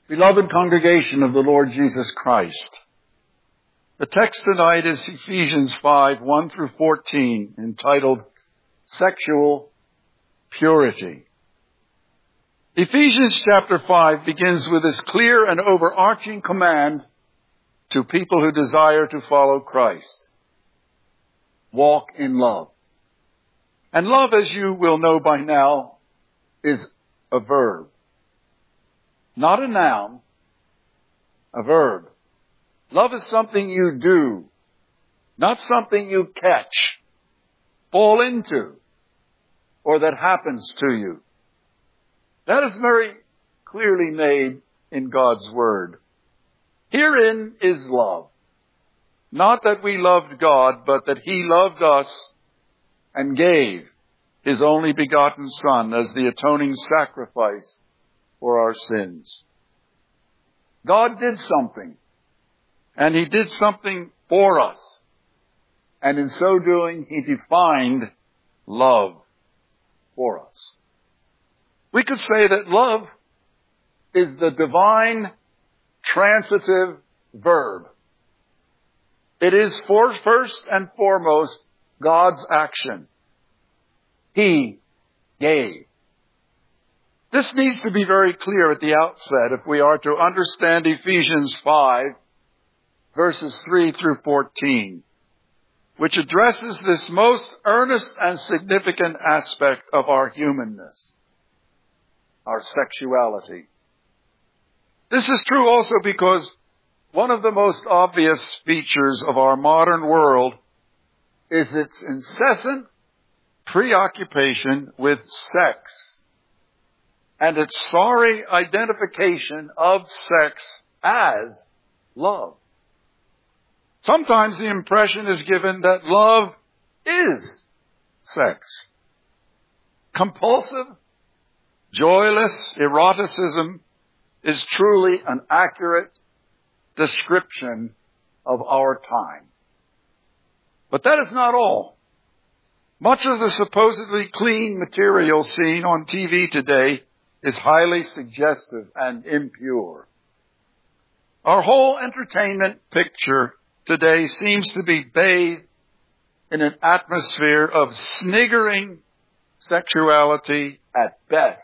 Beloved congregation of the Lord Jesus Christ, the text tonight is Ephesians 5, 1 through 14, entitled Sexual Purity. Ephesians chapter 5 begins with this clear and overarching command to people who desire to follow Christ. Walk in love. And love, as you will know by now, is a verb. Not a noun, a verb. Love is something you do, not something you catch, fall into, or that happens to you. That is very clearly made in God's Word. Herein is love. Not that we loved God, but that He loved us and gave His only begotten Son as the atoning sacrifice for our sins. God did something, and He did something for us. And in so doing, He defined love for us. We could say that love is the divine transitive verb. It is first and foremost God's action. He gave. This needs to be very clear at the outset if we are to understand Ephesians 5, verses 3 through 14, which addresses this most earnest and significant aspect of our humanness, our sexuality. This is true also because one of the most obvious features of our modern world is its incessant preoccupation with sex and its sorry identification of sex as love. Sometimes the impression is given that love is sex. Compulsive, joyless eroticism is truly an accurate description of our time. But that is not all. Much of the supposedly clean material seen on TV today is highly suggestive and impure. Our whole entertainment picture today seems to be bathed in an atmosphere of sniggering sexuality at best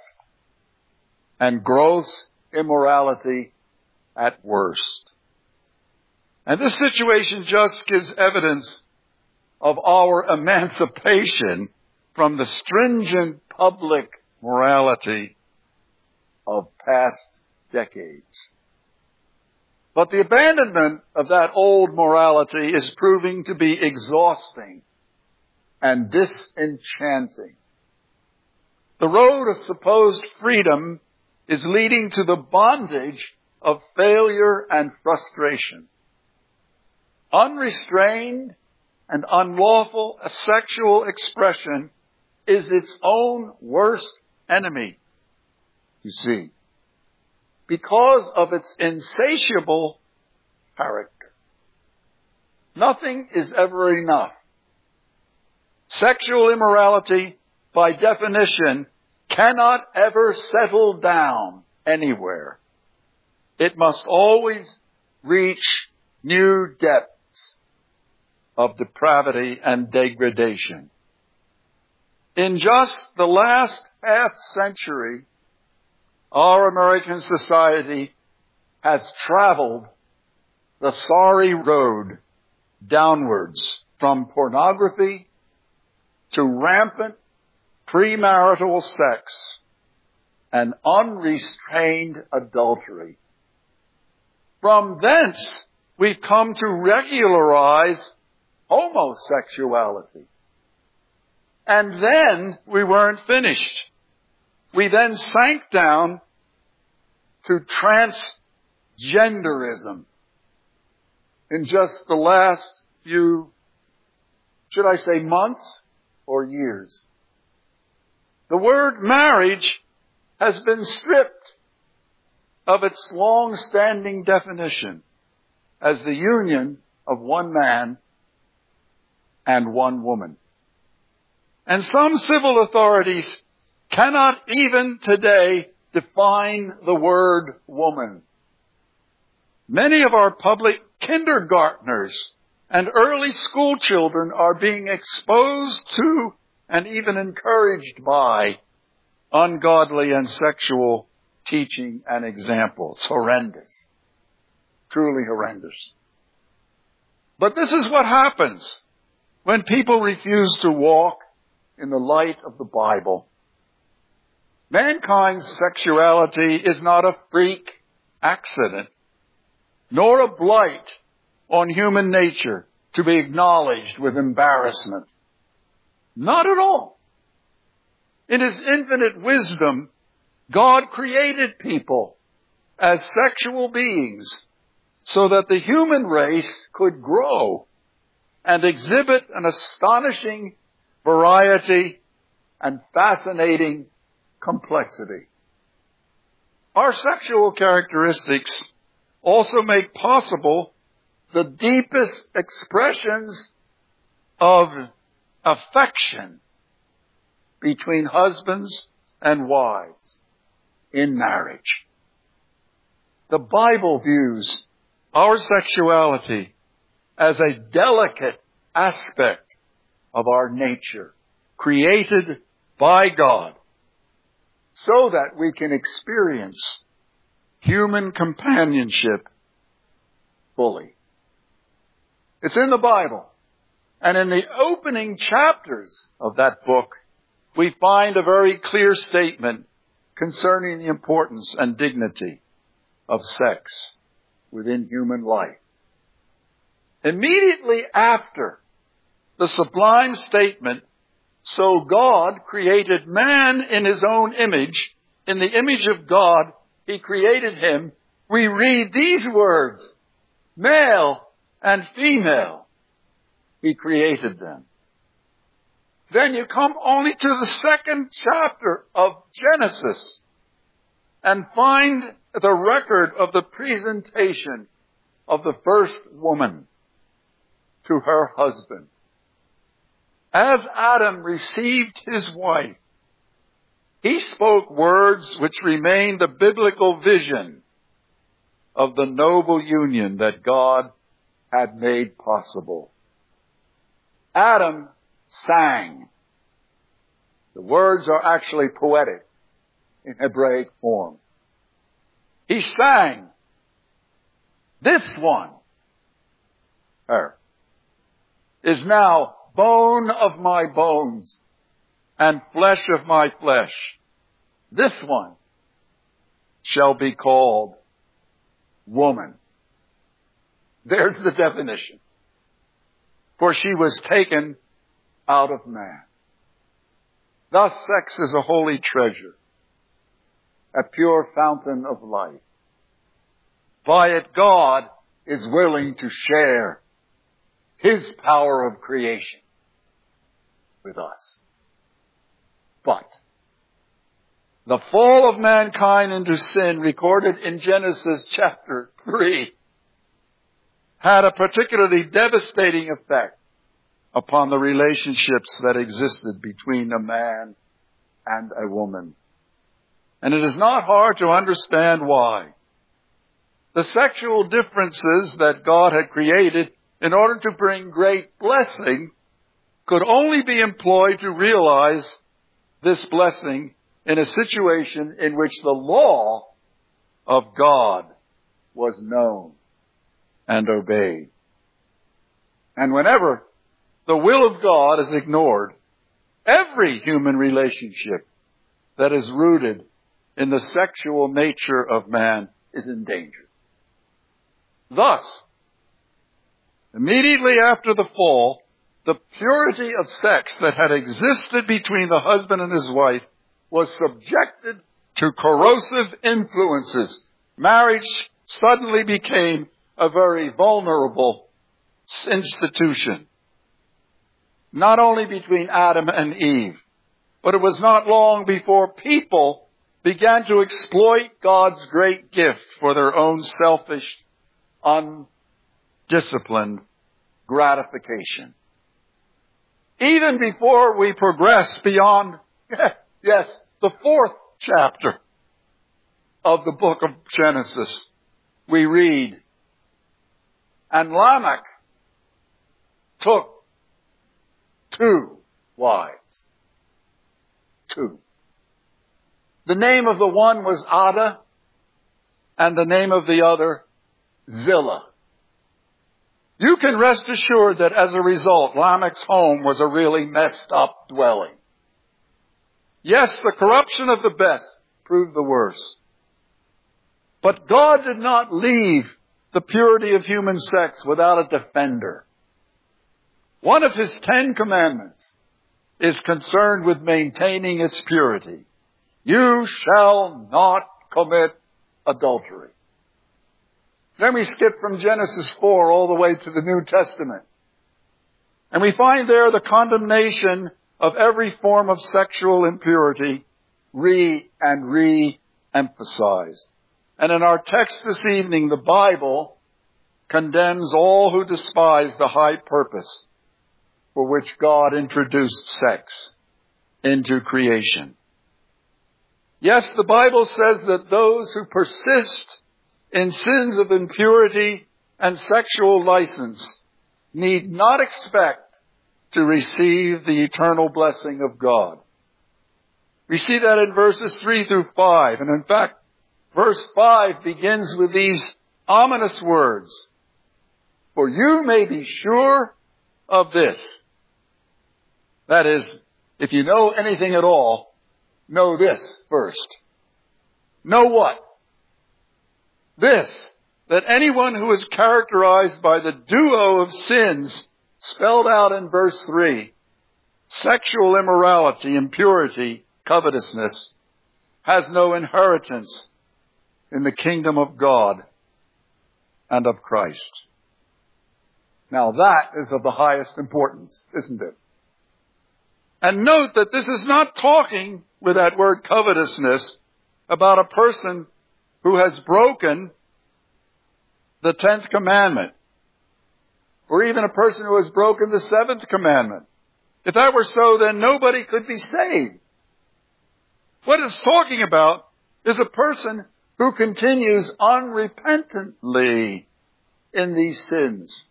and gross immorality at worst. And this situation just gives evidence of our emancipation from the stringent public morality of past decades. But the abandonment of that old morality is proving to be exhausting and disenchanting. The road of supposed freedom is leading to the bondage of failure and frustration. Unrestrained and unlawful sexual expression is its own worst enemy, you see, because of its insatiable character. Nothing is ever enough. Sexual immorality, by definition, cannot ever settle down anywhere. It must always reach new depths of depravity and degradation. In just the last half century, our American society has traveled the sorry road downwards from pornography to rampant premarital sex and unrestrained adultery. From thence, we've come to regularize homosexuality. And then we weren't finished. We then sank down to transgenderism in just the last few, should I say months or years. The word marriage has been stripped of its long-standing definition as the union of one man and one woman. And some civil authorities cannot even today define the word woman Many of our public kindergartners and early school children are being exposed to and even encouraged by ungodly and sexual teaching and example. It's horrendous. Truly horrendous. But this is what happens when people refuse to walk in the light of the Bible. Mankind's sexuality is not a freak accident, nor a blight on human nature to be acknowledged with embarrassment. Not at all. In His infinite wisdom, God created people as sexual beings so that the human race could grow and exhibit an astonishing variety and fascinating complexity. Our sexual characteristics also make possible the deepest expressions of affection between husbands and wives in marriage. The Bible views our sexuality as a delicate aspect of our nature, created by God, so that we can experience human companionship fully. It's in the Bible. And in the opening chapters of that book, we find a very clear statement concerning the importance and dignity of sex within human life. Immediately after the sublime statement, "So God created man in His own image, in the image of God He created him," we read these words, "Male and female He created them." Then you come only to the second chapter of Genesis and find the record of the presentation of the first woman to her husband. As Adam received his wife, he spoke words which remain the biblical vision of the noble union that God had made possible. Adam sang. The words are actually poetic in Hebraic form. He sang, "This one," her, "is now bone of my bones and flesh of my flesh. This one shall be called woman." There's the definition. For she was taken out of man. Thus, sex is a holy treasure, a pure fountain of life. By it, God is willing to share His power of creation with us. But the fall of mankind into sin, recorded in Genesis chapter 3, had a particularly devastating effect upon the relationships that existed between a man and a woman. And it is not hard to understand why. The sexual differences that God had created in order to bring great blessing could only be employed to realize this blessing in a situation in which the law of God was known and obeyed. And whenever the will of God is ignored, every human relationship that is rooted in the sexual nature of man is in danger. Thus, immediately after the fall, the purity of sex that had existed between the husband and his wife was subjected to corrosive influences. Marriage suddenly became a very vulnerable institution. Not only between Adam and Eve, but it was not long before people began to exploit God's great gift for their own selfish, undisciplined gratification. Even before we progress beyond, the 4th chapter of the book of Genesis, we read And Lamech took 2 wives. 2. The name of the one was Ada, and the name of the other, Zillah. You can rest assured that as a result, Lamech's home was a really messed up dwelling. Yes, the corruption of the best proved the worst. But God did not leave the purity of human sex without a defender. One of his 10 commandments is concerned with maintaining its purity. You shall not commit adultery. Then we skip from Genesis 4 all the way to the New Testament. And we find there the condemnation of every form of sexual impurity re-emphasized. And in our text this evening, the Bible condemns all who despise the high purpose for which God introduced sex into creation. Yes, the Bible says that those who persist in sins of impurity and sexual license need not expect to receive the eternal blessing of God. We see that in verses 3 through 5. And in fact, verse 5 begins with these ominous words. For you may be sure of this. That is, if you know anything at all, know this first. Know what? This, that anyone who is characterized by the duo of sins spelled out in verse 3, sexual immorality, impurity, covetousness, has no inheritance in the kingdom of God and of Christ. Now that is of the highest importance, isn't it? And note that this is not talking with that word covetousness about a person who has broken the 10th commandment, or even a person who has broken the 7th commandment. If that were so, then nobody could be saved. What it's talking about is a person who continues unrepentantly in these sins.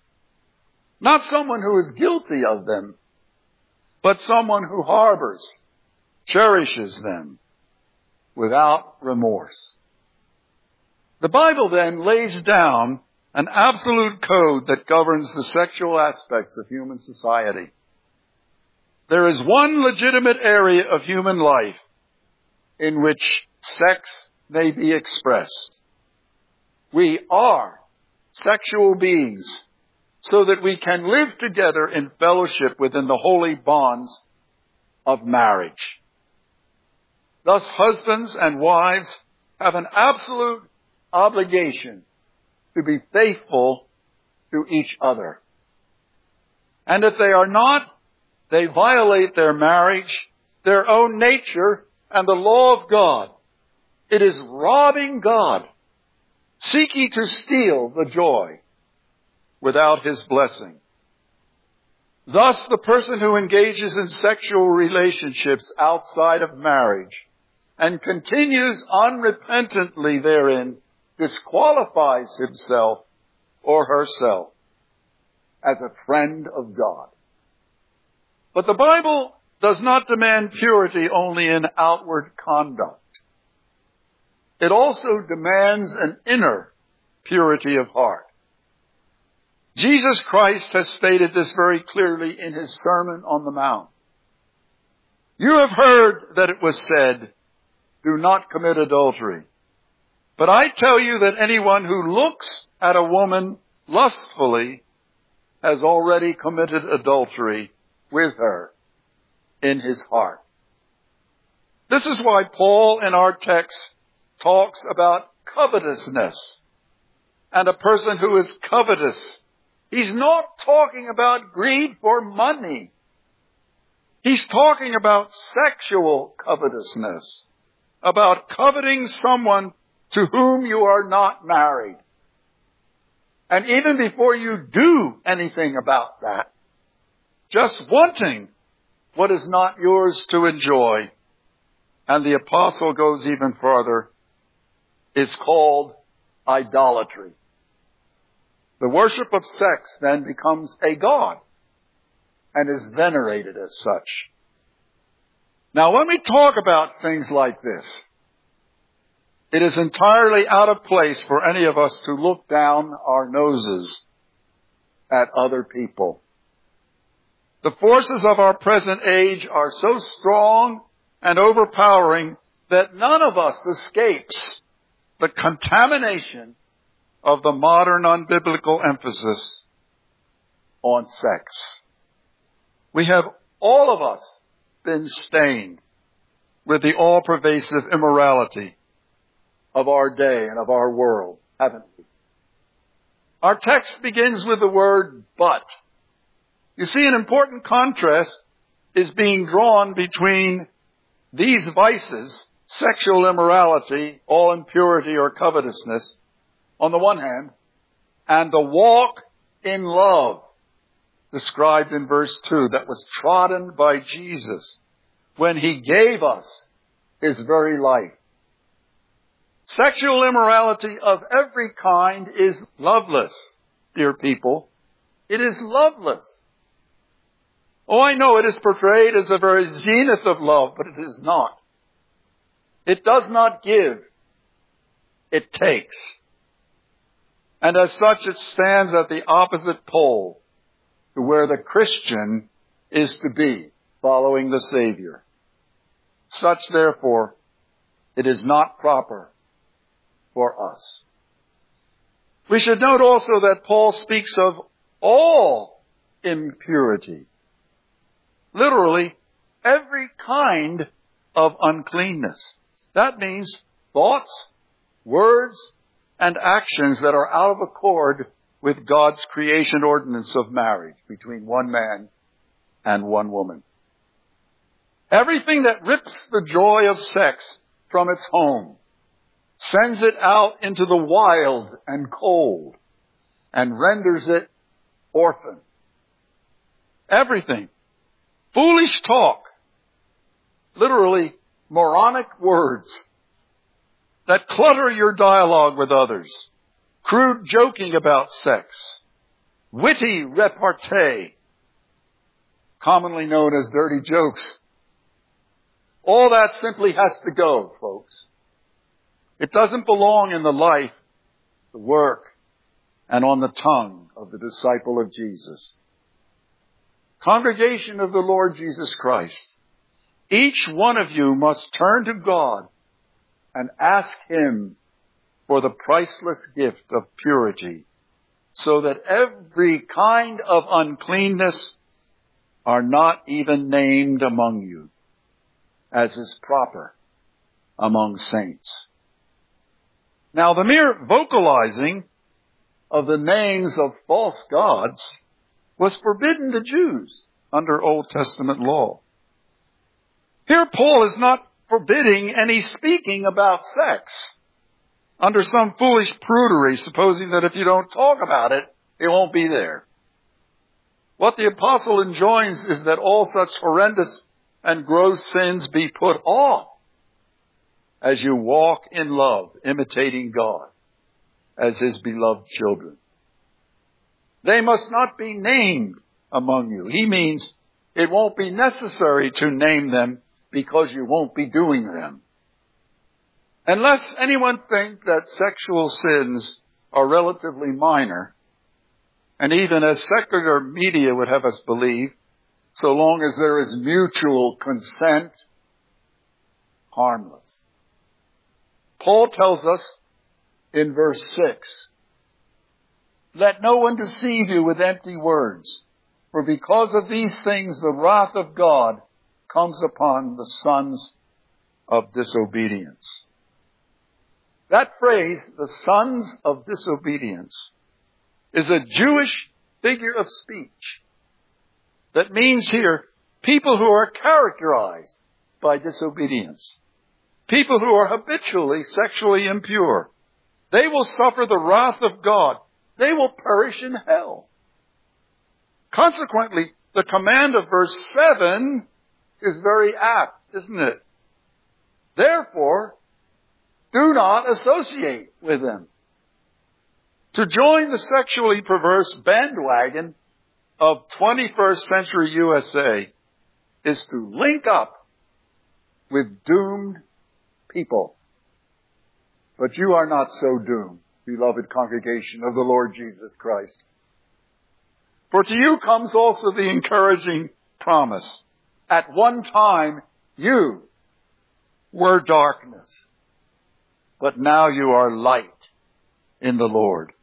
Not someone who is guilty of them, but someone who harbors, cherishes them without remorse. The Bible then lays down an absolute code that governs the sexual aspects of human society. There is one legitimate area of human life in which sex may be expressed. We are sexual beings so that we can live together in fellowship within the holy bonds of marriage. Thus, husbands and wives have an absolute obligation to be faithful to each other. And if they are not, they violate their marriage, their own nature, and the law of God. It is robbing God, seeking to steal the joy without his blessing. Thus, the person who engages in sexual relationships outside of marriage and continues unrepentantly therein disqualifies himself or herself as a friend of God. But the Bible does not demand purity only in outward conduct. It also demands an inner purity of heart. Jesus Christ has stated this very clearly in his Sermon on the Mount. You have heard that it was said, do not commit adultery. But I tell you that anyone who looks at a woman lustfully has already committed adultery with her in his heart. This is why Paul in our text talks about covetousness and a person who is covetous. He's not talking about greed for money. He's talking about sexual covetousness, about coveting someone to whom you are not married. And even before you do anything about that, just wanting what is not yours to enjoy, and the apostle goes even further, is called idolatry. The worship of sex then becomes a god and is venerated as such. Now, when we talk about things like this, it is entirely out of place for any of us to look down our noses at other people. The forces of our present age are so strong and overpowering that none of us escapes the contamination of the modern unbiblical emphasis on sex. We have, all of us, been stained with the all-pervasive immorality of our day and of our world, haven't we? Our text begins with the word but. You see, an important contrast is being drawn between these vices, sexual immorality, all impurity or covetousness, on the one hand, and the walk in love, described in verse 2, that was trodden by Jesus when he gave us his very life. Sexual immorality of every kind is loveless, dear people. It is loveless. Oh, I know it is portrayed as the very zenith of love, but it is not. It does not give. It takes. And as such, it stands at the opposite pole to where the Christian is to be, following the Savior. Such, therefore, it is not proper for us. We should note also that Paul speaks of all impurity. Literally, every kind of uncleanness. That means thoughts, words, and actions that are out of accord with God's creation ordinance of marriage between one man and one woman. Everything that rips the joy of sex from its home, sends it out into the wild and cold, and renders it orphan. Everything. Foolish talk. Literally, moronic words that clutter your dialogue with others. Crude joking about sex. Witty repartee, commonly known as dirty jokes. All that simply has to go, folks. It doesn't belong in the life, the work, and on the tongue of the disciple of Jesus. Congregation of the Lord Jesus Christ, each one of you must turn to God and ask him for the priceless gift of purity, so that every kind of uncleanness are not even named among you, as is proper among saints. Now, the mere vocalizing of the names of false gods was forbidden to Jews under Old Testament law. Here Paul is not forbidding any speaking about sex under some foolish prudery, supposing that if you don't talk about it, it won't be there. What the apostle enjoins is that all such horrendous and gross sins be put off as you walk in love, imitating God as his beloved children. They must not be named among you. He means it won't be necessary to name them because you won't be doing them. Unless anyone think that sexual sins are relatively minor, and even as secular media would have us believe, so long as there is mutual consent, harmless. Paul tells us in verse 6, let no one deceive you with empty words, for because of these things the wrath of God comes upon the sons of disobedience. That phrase, the sons of disobedience, is a Jewish figure of speech that means here people who are characterized by disobedience, people who are habitually sexually impure. They will suffer the wrath of God. They will perish in hell. Consequently, the command of verse 7 is very apt, isn't it? Therefore, do not associate with them. To join the sexually perverse bandwagon of 21st century USA is to link up with doomed people. But you are not so doomed, beloved congregation of the Lord Jesus Christ. For to you comes also the encouraging promise. At one time you were darkness, but now you are light in the Lord.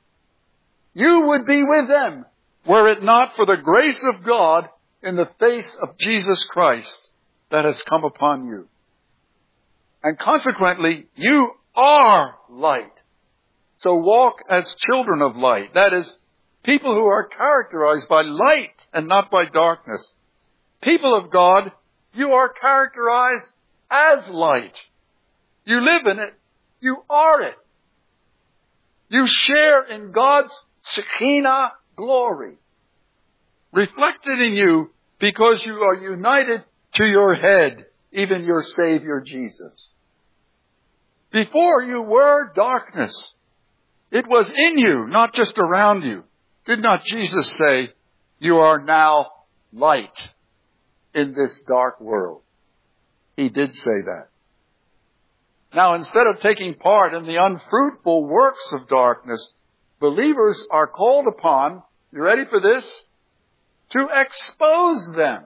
You would be with them were it not for the grace of God in the face of Jesus Christ that has come upon you. And consequently, you are light. So walk as children of light. That is, people who are characterized by light and not by darkness. People of God, you are characterized as light. You live in it. You are it. You share in God's Shekinah glory, reflected in you because you are united to your head, even your Savior Jesus. Before you were darkness. It was in you, not just around you. Did not Jesus say, you are now light in this dark world? He did say that. Now, instead of taking part in the unfruitful works of darkness, believers are called upon, you ready for this? To expose them.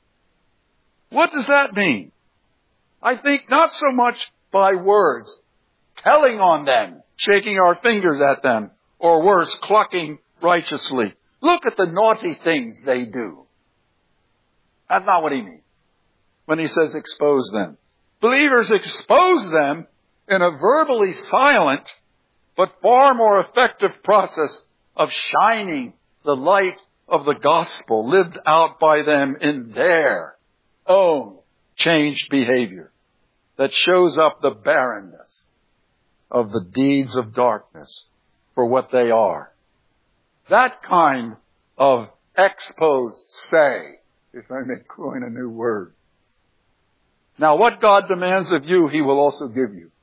What does that mean? I think not so much by words, telling on them, shaking our fingers at them, or worse, clucking righteously. Look at the naughty things they do. That's not what he means when he says expose them. Believers expose them in a verbally silent but far more effective process of shining the light of the gospel lived out by them in their own changed behavior that shows up the barrenness of the deeds of darkness for what they are. That kind of exposed say, if I may coin a new word. Now, what God demands of you, He will also give you.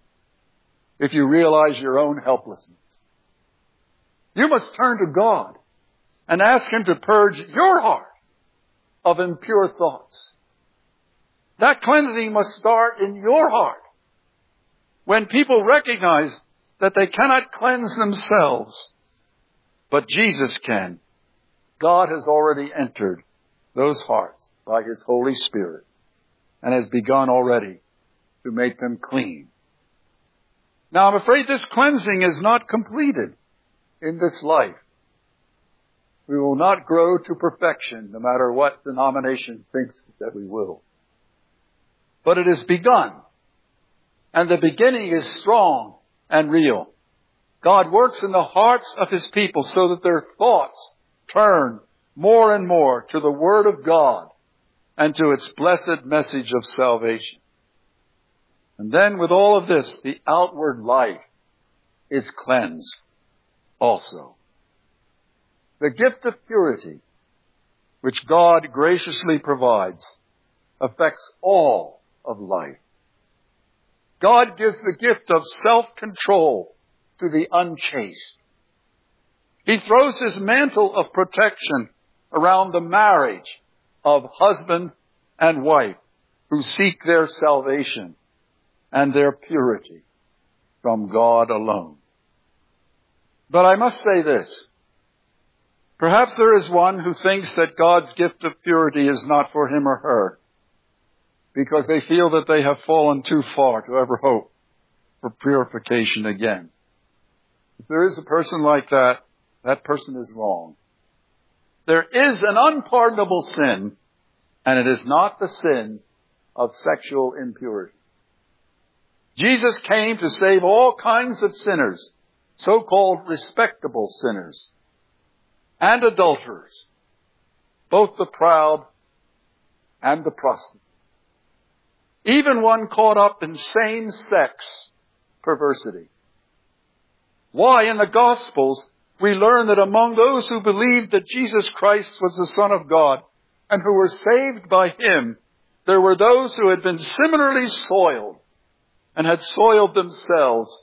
If you realize your own helplessness. You must turn to God and ask Him to purge your heart of impure thoughts. That cleansing must start in your heart. When people recognize that they cannot cleanse themselves, but Jesus can, God has already entered those hearts by His Holy Spirit and has begun already to make them clean. Now, I'm afraid this cleansing is not completed in this life. We will not grow to perfection, no matter what denomination thinks that we will. But it has begun. And the beginning is strong and real. God works in the hearts of His people so that their thoughts turn more and more to the Word of God and to its blessed message of salvation. And then with all of this, the outward life is cleansed also. The gift of purity, which God graciously provides, affects all of life. God gives the gift of self-control to the unchaste. He throws His mantle of protection around the marriage of husband and wife who seek their salvation and their purity from God alone. But I must say this. Perhaps there is one who thinks that God's gift of purity is not for him or her because they feel that they have fallen too far to ever hope for purification again. If there is a person like that, that person is wrong. There is an unpardonable sin, and it is not the sin of sexual impurity. Jesus came to save all kinds of sinners, so-called respectable sinners, and adulterers, both the proud and the prostitute. Even one caught up in same-sex perversity. Why, in the Gospels, we learn that among those who believed that Jesus Christ was the Son of God and who were saved by Him, there were those who had been similarly soiled and had soiled themselves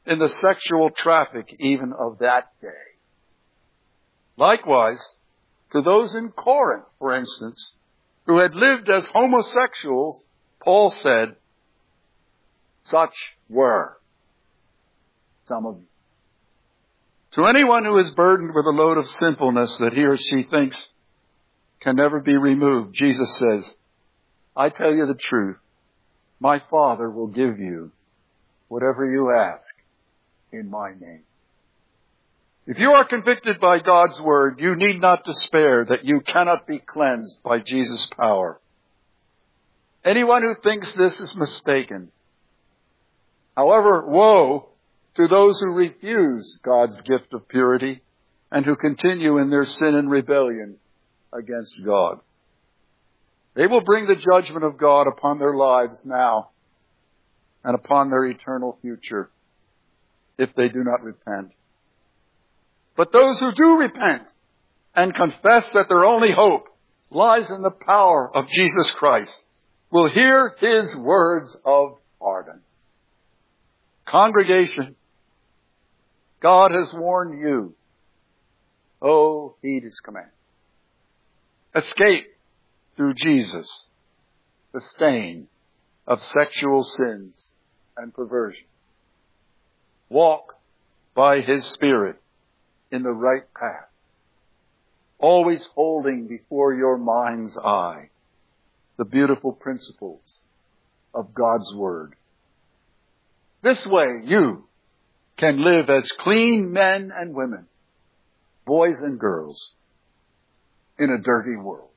in the sexual traffic even of that day. Likewise, to those in Corinth, for instance, who had lived as homosexuals, Paul said, such were some of you. To anyone who is burdened with a load of sinfulness that he or she thinks can never be removed, Jesus says, I tell you the truth, my Father will give you whatever you ask in my name. If you are convicted by God's word, you need not despair that you cannot be cleansed by Jesus' power. Anyone who thinks this is mistaken. However, woe to those who refuse God's gift of purity and who continue in their sin and rebellion against God. They will bring the judgment of God upon their lives now and upon their eternal future if they do not repent. But those who do repent and confess that their only hope lies in the power of Jesus Christ will hear his words of pardon. Congregation, God has warned you. Oh, heed his command. Escape through Jesus the stain of sexual sins and perversion. Walk by his Spirit in the right path, always holding before your mind's eye the beautiful principles of God's Word. This way you can live as clean men and women, boys and girls, in a dirty world.